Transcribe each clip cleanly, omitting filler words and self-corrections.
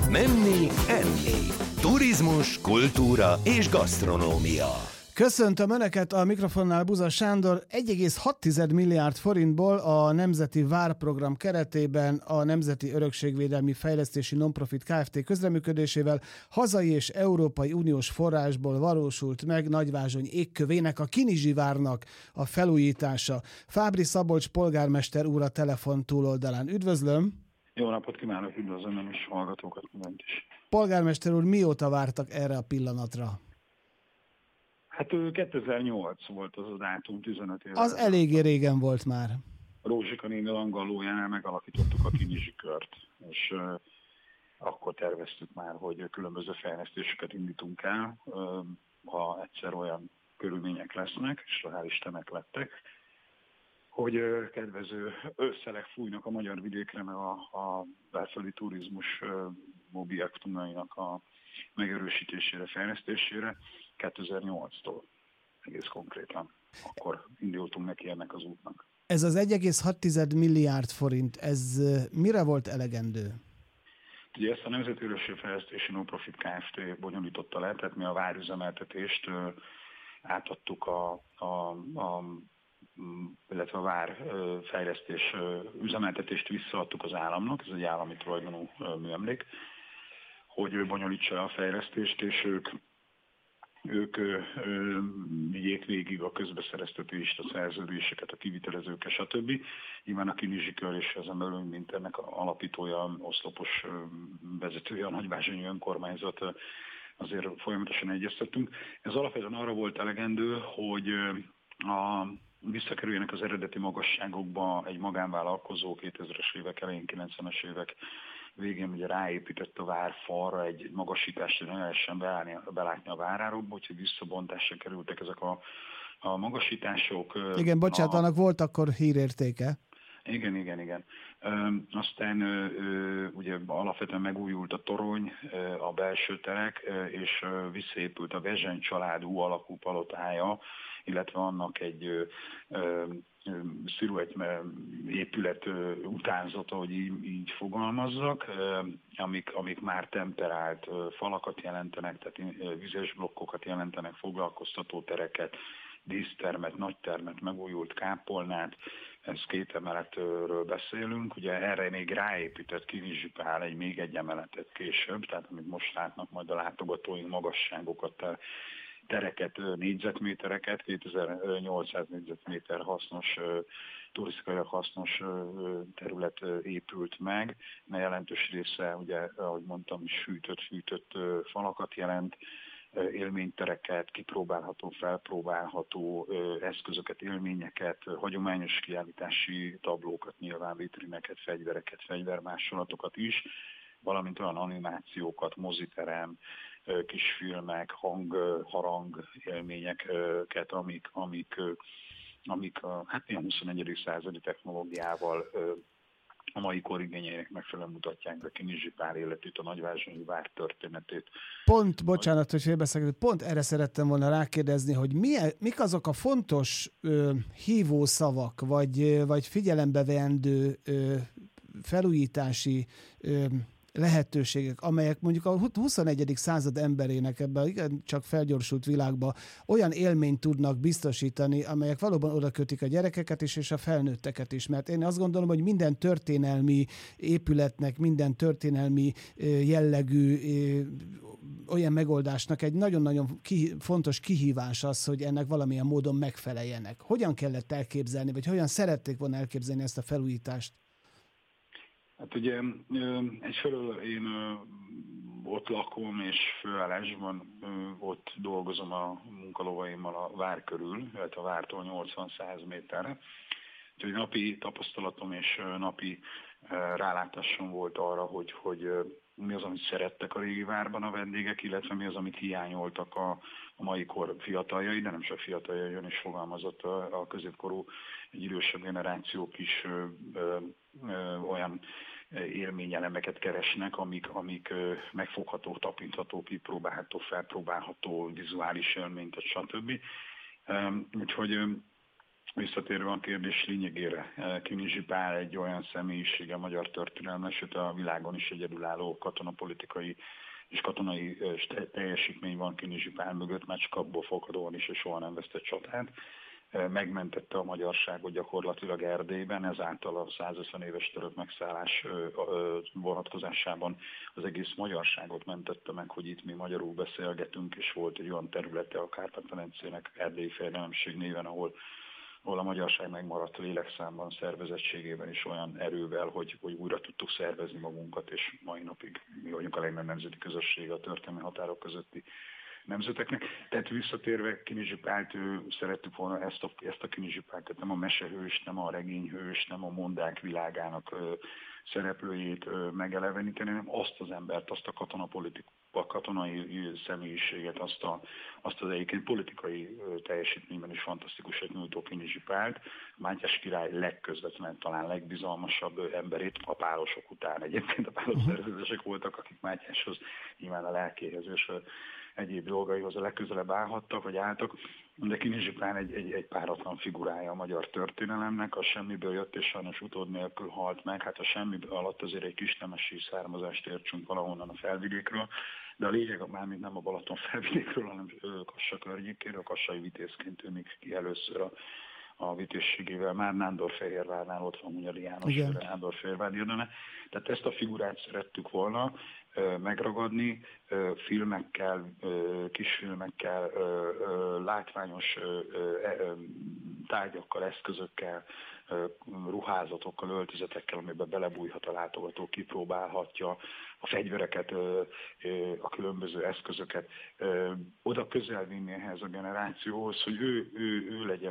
Menni, enni. Turizmus, kultúra és gasztronómia. Köszöntöm Önöket, a mikrofonnál Buza Sándor. 1,6 milliárd forintból a Nemzeti Várprogram keretében a Nemzeti Örökségvédelmi Fejlesztési Nonprofit Kft. Közreműködésével hazai és Európai Uniós forrásból valósult meg Nagyvázsony égkövének, a Kinizsi várnak a felújítása. Fábri Szabolcs polgármester úr a telefon túloldalán. Üdvözlöm! Jó napot kívánok, üdvözlöm és hallgatókat mindent is. Polgármester úr, mióta vártak erre a pillanatra? Hát 2008 volt az a dátum, 15 évvel. Az eléggé régen volt már. Rózsika néni Langallójánál megalakítottuk a Kinizsi kört, és akkor terveztük már, hogy különböző fejlesztéseket indítunk el, ha egyszer olyan körülmények lesznek, és hál' Istennek lettek, hogy kedvező ősszelek fújnak a magyar vidékre, meg a belföldi turizmus objektumainak a megerősítésére, fejlesztésére 2008-tól egész konkrétan. Akkor indultunk neki ennek az útnak. Ez az 1,6 milliárd forint, ez mire volt elegendő? Ugye ezt a Nemzeti Örökségfejlesztési Nonprofit Kft. Bonyolította le, tehát mi a várüzemeltetést átadtuk illetve a várfejlesztés üzemeltetést visszaadtuk az államnak, ez egy állami tulajdonú műemlék, hogy ő bonyolítsa a fejlesztést, és ők vigyék végig a közbeszereztetést, a szerződéseket, a kivitelezőket, stb. Nyilván a Kinizsi kör és ezen belül, mint ennek alapítója, oszlopos vezetője, a Nagyvázsonyi önkormányzat, azért folyamatosan egyeztettünk. Ez alapvetően arra volt elegendő, hogy visszakerüljenek az eredeti magasságokba. Egy magánvállalkozó 2000-es évek elején, 90-es évek végén ugye ráépített a várfalra egy magasítást, hogy ne lehessen belátni a várárokba, úgyhogy visszabontásra kerültek ezek a magasítások. Igen, bocsánat, annak volt akkor hírértéke. Igen. Aztán ugye alapvetően megújult a torony, a belső terek, és visszaépült a Vezseny családú alakú palotája, illetve annak egy sziluett épület utánzata, hogy így fogalmazzak, amik már temperált falakat jelentenek, tehát vizes blokkokat jelentenek, foglalkoztató tereket, dísztermet, nagytermet, megújult kápolnát, ez 2 emeletről beszélünk. Ugye erre még ráépített Kinizsi Pál még egy emeletet később, tehát amit most látnak majd a látogatóink, magasságokat, tereket, négyzetmétereket, 2800 négyzetméter hasznos, turisztikailag hasznos terület épült meg, mert jelentős része, ugye, ahogy mondtam, is fűtött falakat jelent, élménytereket, kipróbálható, felpróbálható eszközöket, élményeket, hagyományos kiállítási tablókat, nyilván vitrineket, fegyvereket, fegyvermásolatokat is, valamint olyan animációkat, moziterem, kisfilmek, harang élményeket, amik hát ilyen 21. századi technológiával a mai kor igényeinek megfelelően mutatják be Kinizsi Pál életét, a Nagyvázsonyi vár történetét. Bocsánat, hogy félbeszakítok, pont erre szerettem volna rákérdezni, hogy mik azok a fontos hívószavak, vagy figyelembe veendő felújítási lehetőségek, amelyek mondjuk a 21. század emberének ebben csak felgyorsult világban olyan élményt tudnak biztosítani, amelyek valóban oda kötik a gyerekeket is, és a felnőtteket is. Mert én azt gondolom, hogy minden történelmi épületnek, minden történelmi jellegű olyan megoldásnak egy nagyon-nagyon fontos kihívás az, hogy ennek valamilyen módon megfeleljenek. Hogyan kellett elképzelni, vagy hogyan szerették volna elképzelni ezt a felújítást? Hát ugye egyfelől én ott lakom, és főállásban ott dolgozom a munkalovaimmal a vár körül, illetve a vártól 80-100 méterre. Úgyhogy napi tapasztalatom és napi rálátásom volt arra, hogy mi az, amit szerettek a régi várban a vendégek, illetve mi az, amit hiányoltak a mai kor fiataljai, de nem csak fiataljai, jön is fogalmazott a középkorú, egy idősebb generációk is olyan élményelemeket keresnek, amik megfogható, tapintható, kipróbálható, felpróbálható, vizuális élményt, stb. Úgyhogy visszatérve a kérdés lényegére, Kinizsi Pál egy olyan személyisége a magyar történelemben, sőt a világon is egyedülálló katonapolitikai és katonai teljesítmény van Kinizsi Pál mögött, már csak abból fakadóan is, és soha nem vesztett csatát. Megmentette a magyarságot gyakorlatilag Erdélyben, ezáltal a 150 éves török megszállás vonatkozásában az egész magyarságot mentette meg, hogy itt mi magyarul beszélgetünk, és volt egy olyan területe a Kárpát-medencének, Erdélyi Fejedelemség néven, ahol a magyarság megmaradt lélekszámban, szervezettségében is olyan erővel, hogy újra tudtuk szervezni magunkat, és mai napig mi vagyunk a legnagyobb nemzeti közössége a történelmi határok közötti nemzeteknek. Tehát visszatérve Kinizsi Pált, szerettük volna ezt a Kinizsi Pált, nem a mesehős, nem a regényhős, nem a mondák világának szereplőjét megeleveníteni, hanem azt az embert, azt a katonai személyiséget, azt az egyébként politikai teljesítményben is fantasztikusat nyújtó Kinizsi Pált, Mátyás király legközvetlenebb, talán legbizalmasabb emberét a pálosok után. Egyébként a pálos szerzetesek voltak, akik Mátyáshoz, nyilván a lelkéhez és egyéb dolgaihoz a legközelebb állhattak, vagy álltak, de Kinizsi Pál egy páratlan figurája a magyar történelemnek, a semmiből jött és sajnos utód nélkül halt meg, hát a semmi alatt azért egy kis nemesi származást értsünk valahonnan a felvidékről, de a lényeg mármint nem a Balaton felvidékről, hanem Kassa környékéről, kassai vitézként tűnik ki először a vitézségével, már Nándorfehérvárnál ott van Hunyadi János, Nándorfehérvár érdeme. Tehát ezt a figurát szerettük volna megragadni filmekkel, kisfilmekkel, látványos tárgyakkal, eszközökkel, ruházatokkal, öltözetekkel, amiben belebújhat a látogató, kipróbálhatja a fegyvereket, a különböző eszközöket, oda közel vinni ehhez a generációhoz, hogy ő legyen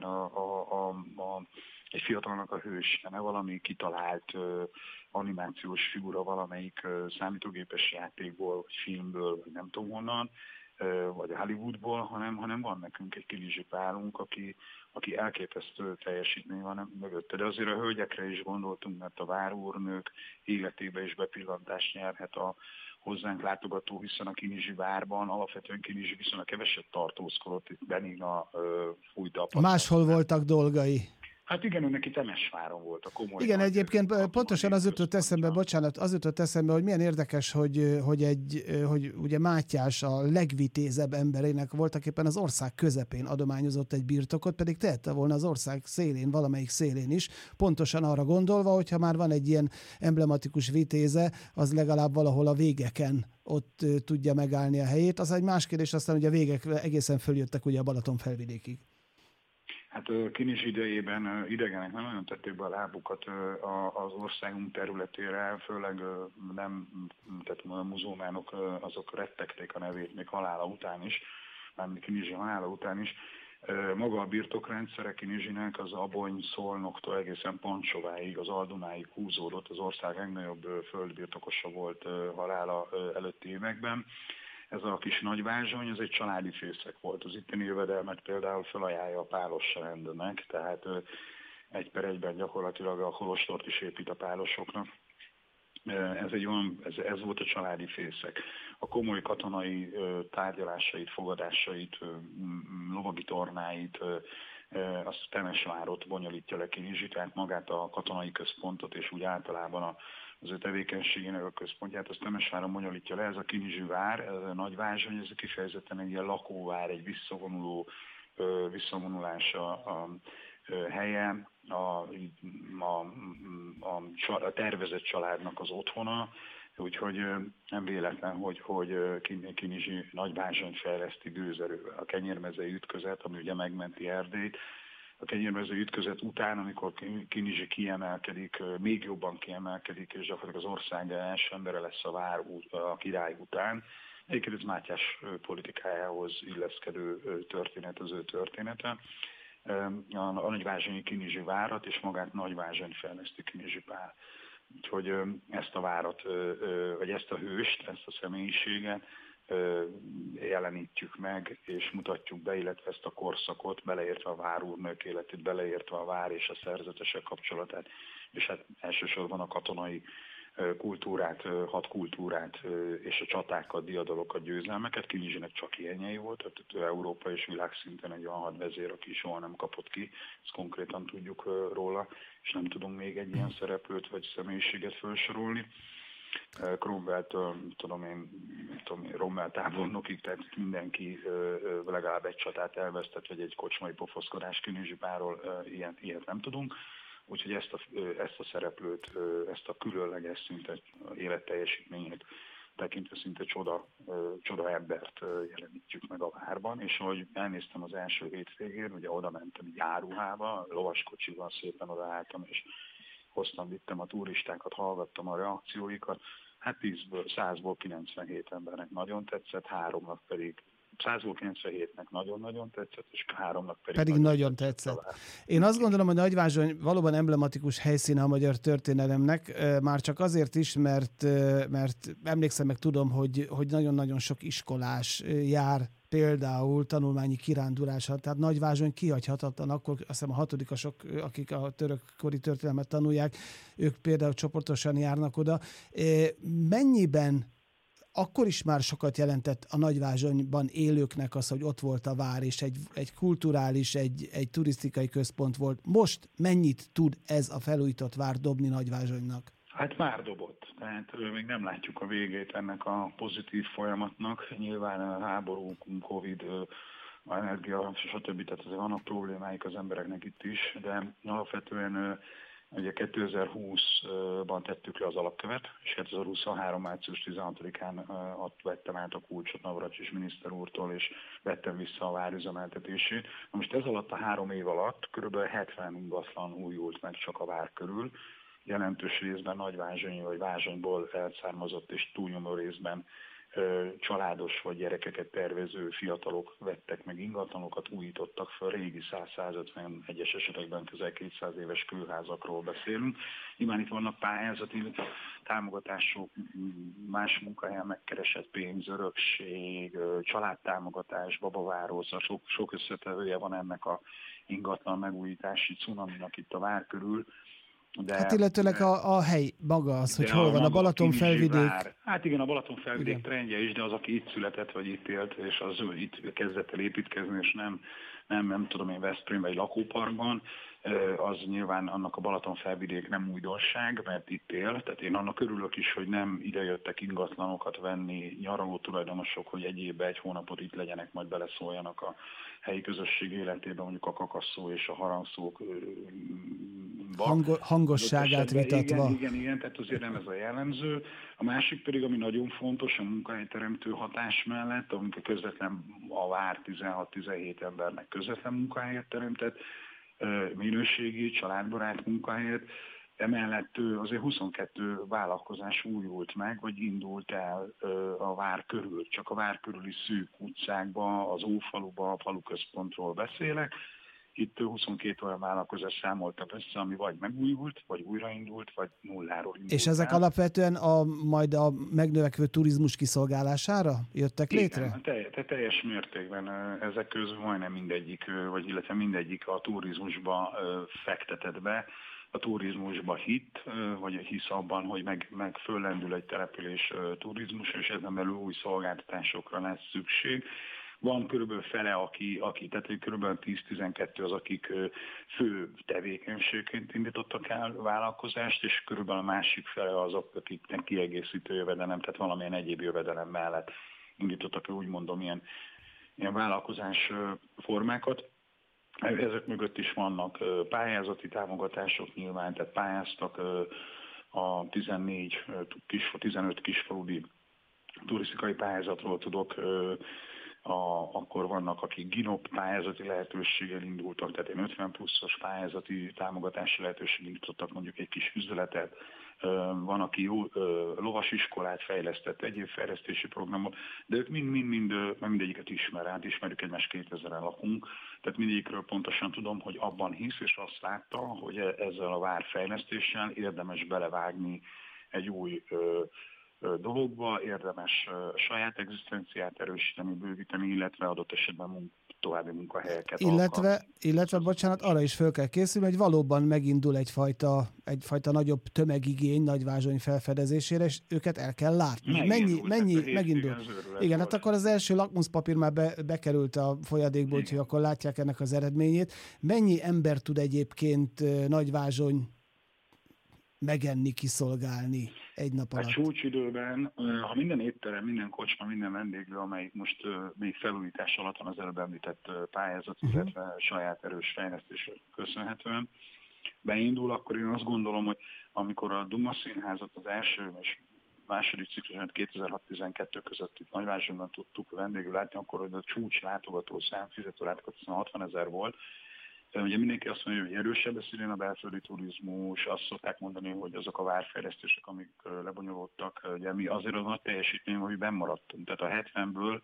egy fiatalnak a hős, ne valami kitalált animációs figura valamelyik számítógépes játékból, vagy filmből, vagy nem tudom honnan, vagy Hollywoodból, hanem van nekünk egy Kinizsi Pálunk, aki elképesztő teljesítmény van mögötte. De azért a hölgyekre is gondoltunk, mert a várúrnők életébe is bepillantást nyerhet a hozzánk látogató, hiszen a Kinizsi várban alapvetően Kinizsi viszonylag keveset tartózkodott, itt Benina fújta a pacsát. Máshol voltak dolgai. Hát igen, ő neki Temesváron volt a komoly. Igen, egyébként pontosan az jutott eszembe, hogy milyen érdekes, hogy ugye Mátyás a legvitézebb emberének voltaképpen az ország közepén adományozott egy birtokot, pedig tehette volna az ország szélén, valamelyik szélén is, pontosan arra gondolva, hogyha már van egy ilyen emblematikus vitéze, az legalább valahol a végeken ott tudja megállni a helyét. Az egy más kérdés, aztán ugye a végek egészen följöttek ugye a Balaton felvidékig. Hát Kinizsi idejében idegenek nem nagyon tették be a lábukat az országunk területére, főleg nem, tehát a muzulmánok azok rettegték a nevét még halála után is, mármint Kinizsi halála után is. Maga a birtokrendszere Kinizsinek az Abony, Szolnoktól egészen Pancsováig, az Aldunáig húzódott, az ország legnagyobb földbirtokosa volt halála előtti években. Ez a kis Nagyvázsony, ez egy családi fészek volt. Az itteni jövedelmet például felajánlja a pálos rendnek, tehát egy per egyben gyakorlatilag a kolostort is épít a pálosoknak. Ez volt a családi fészek. A komoly katonai tárgyalásait, fogadásait, lovagi tornáit, azt Temesvárot bonyolítja le Kinizsi, tehát magát a katonai központot, és úgy általában az ő tevékenységének a központját, azt Temesváron bonyolítja le. Ez a Kinizsi vár, ez a Nagyvázsony, ez kifejezetten egy ilyen lakóvár, egy visszavonulás a helye, a tervezett családnak az otthona, úgyhogy nem véletlen, hogy Kinizsi Nagyvázsony fejleszti gőzerővel. A kenyérmezei ütközet, ami ugye megmenti Erdélyt, a kenyérmezei ütközet után, amikor Kinizsi kiemelkedik, még jobban kiemelkedik, és gyakorlatilag az ország első embere lesz a király után. Egyébként ez Mátyás politikájához illeszkedő történet, az ő története. A Nagyvázsonyi Kinizsi várat és magát Nagyvázsony fejleszti Kinizsi Pál. Úgyhogy ezt a várat, vagy ezt a hőst, ezt a személyiséget jelenítjük meg, és mutatjuk be, illetve ezt a korszakot, beleértve a várúrnők életét, beleértve a vár és a szerzetesek kapcsolatát, és hát elsősorban a katonai kultúrát, hadkultúrát és a csatákat, diadalokat, győzelmeket. Kilizsinek csak ilyenjei volt, tehát Európa és világszinten egy olyan hadvezér, aki soha nem kapott ki, ezt konkrétan tudjuk róla, és nem tudunk még egy ilyen szereplőt vagy személyiséget felsorolni. Cromwell-től, Rommel tábornokig, tehát mindenki legalább egy csatát elvesztett, vagy egy kocsmai pofoszkodás. Kinizsipáról ilyet nem tudunk. Úgyhogy ezt a szereplőt, ezt a különleges szinte életteljesítményét tekintve szinte csoda embert jelenítjük meg a várban, és ahogy elnéztem az első hétvégén, ugye oda mentem járuhába, lovaskocsival szépen odaálltam, és vittem a turistákat, hallgattam a reakcióikat, hát 100-ból 97 embernek nagyon tetszett, 3-nak pedig 100-ból 97-nek nagyon-nagyon tetszett, és 3-nak pedig nagyon tetszett. Én azt gondolom, hogy Nagyvázsony valóban emblematikus helyszíne a magyar történelemnek, már csak azért is, mert emlékszem, meg tudom, hogy nagyon-nagyon sok iskolás jár például tanulmányi kirándulásra, tehát Nagyvázsony kihagyhatatlan, akkor azt hiszem a hatodikasok, akik a törökkori történelmet tanulják, ők például csoportosan járnak oda. Mennyiben akkor is már sokat jelentett a Nagyvázsonyban élőknek az, hogy ott volt a vár, és egy kulturális, egy turisztikai központ volt. Most mennyit tud ez a felújított vár dobni Nagyvázsonynak? Hát már dobott, tehát még nem látjuk a végét ennek a pozitív folyamatnak. Nyilván a háború, Covid, energia, stb. Tehát azért vannak problémáik az embereknek itt is, de alapvetően ugye 2020-ban tettük le az alapkövet, és 2023. március 16-án vettem át a kulcsot Navracsics miniszter úrtól, és vettem vissza a vár üzemeltetését. Na most ez alatt a 3 év alatt kb. 70 ingatlan újult meg csak a vár körül, jelentős részben Nagyvázsonyi vagy Vázsonyból elszármazott, és túlnyomó részben családos vagy gyerekeket tervező fiatalok vettek meg ingatlanokat, újítottak fel, régi 100-150, egyes esetekben közel 200 éves kőházakról beszélünk. Nyilván itt vannak pályázati támogatások, más munkahelyen megkeresett pénz, örökség, családtámogatás, babaváros, sok összetevője van ennek a ingatlan megújítási cunaminak itt a vár körül. Hát illetőleg a hely maga az, hogy hol van a Balatonfelvidék. Hát igen, a Balatonfelvidék trendje is, de az, aki itt született, vagy itt élt, és az itt kezdett el építkezni, és nem tudom én Veszprém vagy lakóparkban, az nyilván annak a Balatonfelvidék nem újdonság, mert itt él. Tehát én annak örülök is, hogy nem idejöttek ingatlanokat venni nyaraló tulajdonosok, hogy egy évben 1 hónapot itt legyenek, majd beleszóljanak a helyi közösség életében, mondjuk a kakasszó és a harangszók hangosságát vitatva. Igen, tehát azért nem ez a jellemző. A másik pedig, ami nagyon fontos, a munkahelyteremtő hatás mellett, amikor közvetlen a vár 16-17 embernek közvetlen munkahelyet teremtett, minőségi, családbarát munkahelyet, emellett azért 22 vállalkozás újult meg, vagy indult el a vár körül, csak a vár körüli szűk utcákba, az Ófaluba, a faluközpontról beszélek. Itt 22 olyan vállalkozás számoltak össze, ami vagy megújult, vagy újraindult, vagy nulláról indult. És ezek alapvetően majd a megnövekvő turizmus kiszolgálására jöttek létre? Igen, teljes mértékben. Ezek közül majdnem mindegyik, illetve mindegyik a turizmusba fektetett be. A turizmusba hitt, vagy hisz abban, hogy meg föllendül egy település turizmus, és ezen belül új szolgáltatásokra lesz szükség. Van körülbelül fele, tehát körülbelül 10-12 az, akik fő tevékenységként indítottak el vállalkozást, és körülbelül a másik fele azok, akiknek kiegészítő jövedelem, tehát valamilyen egyéb jövedelem mellett indítottak, úgy mondom, ilyen vállalkozás formákat. Ezek mögött is vannak pályázati támogatások nyilván, tehát pályáztak a 15 kisfaludi turisztikai pályázatról tudok, akkor vannak, akik GINOP pályázati lehetőséggel indultak, tehát 50 pluszos pályázati támogatási lehetőséggel indítottak mondjuk egy kis üzletet, van, aki jó lovasiskolát fejlesztett, egyéb fejlesztési programot, de ők mindegyiket ismerjük, egymás 2000-en lakunk, tehát mindegyikről pontosan tudom, hogy abban hisz, és azt látta, hogy ezzel a várfejlesztéssel érdemes belevágni egy új dologba, érdemes saját egzisztenciát erősíteni, bővíteni, illetve adott esetben további munkahelyeket illetve, bocsánat, arra is föl kell készülni, hogy valóban megindul egyfajta nagyobb tömegigény Nagyvázsony felfedezésére, és őket el kell látni. Megindul. Igen, hát akkor az első lakmuszpapír már bekerült a folyadékba, úgyhogy akkor látják ennek az eredményét. Mennyi ember tud egyébként Nagyvázsony megenni, kiszolgálni egy nap alatt? A csúcsidőben, ha minden étterem, minden kocsma, minden vendéglő, amelyik most még felújítás alatt van az előbb említett pályázat, illetve saját erős fejlesztésre köszönhetően beindul, akkor én azt gondolom, hogy amikor a Duma Színházat az első és második ciklusban 2006-12 között itt Nagyvázsonyban tudtuk vendégül látni, akkor a csúcs látogatószám, fizető látogatószám 60 000 volt. Ugye mindenki azt mondja, hogy erősebb lesz idén a belföldi turizmus, azt szokták mondani, hogy azok a várfejlesztések, amik lebonyolódtak, ugye mi azért a nagy teljesítmény, hogy benn maradtunk. Tehát a 70-ből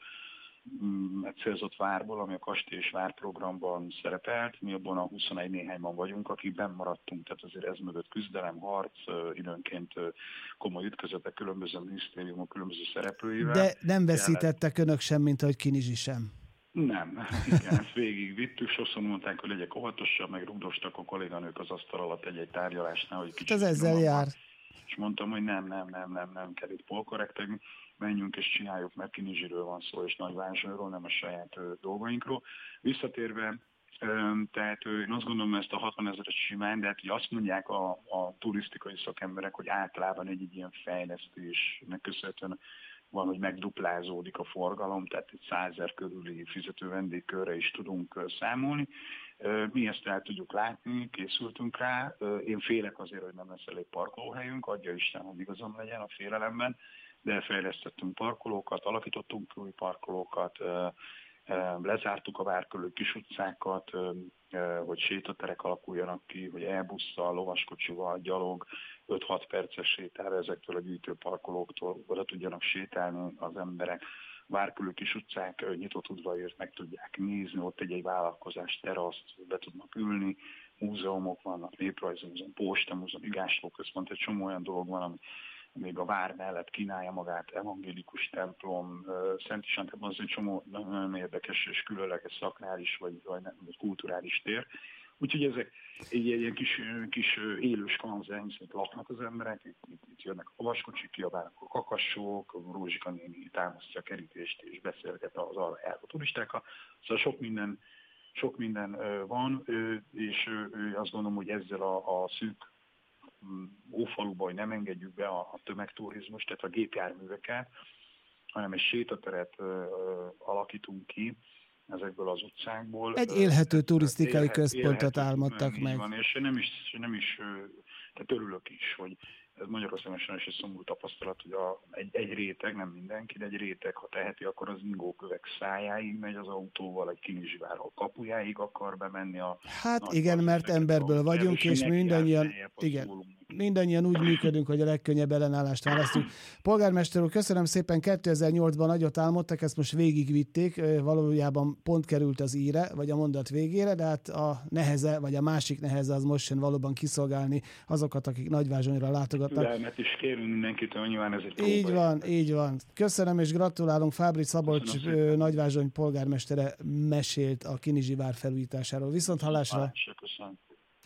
egy célzott várból, ami a kastély és várprogramban szerepelt, mi abban a 21 néhányban vagyunk, akik benn maradtunk, tehát azért ez mögött küzdelem, harc, időnként komoly ütközetek különböző minisztériumok, különböző szereplőivel. De nem veszítettek önök sem, mint ahogy Kinizsi sem. Nem, igen, ezt végig vittük, sokszor mondták, hogy legyek óvatosabb, meg rugdostak a kolléganők az asztal alatt egy tárgyalásnál, hogy kicsit... Ez ezzel jár. És mondtam, hogy nem kell itt polkorrektegni, menjünk és csináljuk, mert Kinizsiről van szó, és Nagyvázsonyról, nem a saját dolgainkról. Visszatérve, tehát én azt gondolom, ezt a 60 000-es simán, de hát hogy azt mondják a turisztikai szakemberek, hogy általában egy ilyen fejlesztésnek köszönhetően van, hogy megduplázódik a forgalom, tehát egy 100 000 körüli fizető vendégkörre is tudunk számolni. Mi ezt el tudjuk látni, készültünk rá. Én félek azért, hogy nem lesz elég parkolóhelyünk, adja Isten, hogy igazam legyen a félelemben, de fejlesztettünk parkolókat, alakítottunk új parkolókat, lezártuk a vár körül kis utcákat, hogy sétaterek alakuljanak ki, hogy e-busszal, lovaskocsival, gyalog, 5-6 perces sétára ezektől a gyűjtőparkolóktól oda tudjanak sétálni az emberek. Vár körül kis utcák nyitott udvarért meg tudják nézni, ott egy vállalkozás teraszt, be tudnak ülni, múzeumok vannak, néprajzi múzeum, postamúzeum, igáslóközpont, egy csomó olyan dolog van, ami még a vár mellett kínálja magát, evangélikus templom, Szent István templom, az egy csomó nagyon érdekes és különleges szakrális vagy kulturális tér. Úgyhogy ezek egy ilyen kis élős kanzen, szerint laknak az emberek, itt jönnek a lovaskocsik, kiabálnak a kakassók, a Rózsika néni támasztja a kerítést és beszélget az arra járó turistákkal. Szóval sok minden van, és azt gondolom, hogy ezzel a szűk ófaluba, hogy nem engedjük be a tömegturizmust, tehát a gépjárműveket, hanem egy sétateret alakítunk ki ezekből az utcákból. Egy élhető turisztikai központot álmodtak meg. Van, és nem is, tehát örülök is, hogy ez Magyarországon is egy szomorú tapasztalat, hogy egy réteg, nem mindenki, de egy réteg, ha teheti, akkor az ingókövek szájáig megy az autóval, egy Kinizsivárral kapujáig akar bemenni a... Hát igen, mert emberből vagyunk, és mindannyian úgy működünk, hogy a legkönnyebb ellenállást választjuk. Polgármester úr, köszönöm szépen, 2008-ban nagyot álmodtak, ezt most végigvitték, valójában pont került az íre, vagy a mondat végére, de hát a neheze, vagy a másik neheze az most jön valóban kiszolgálni azokat, akik Nagyvázsonyra látogatnak. Türelmet is kérünk mindenkitől, nyilván ez egy próba. Így van. Köszönöm és gratulálunk. Fábry Szabolcs Nagyvázsony polgármestere mesélt a Kinizsi vár felújításáról. Viszont hallásra! Köszönöm.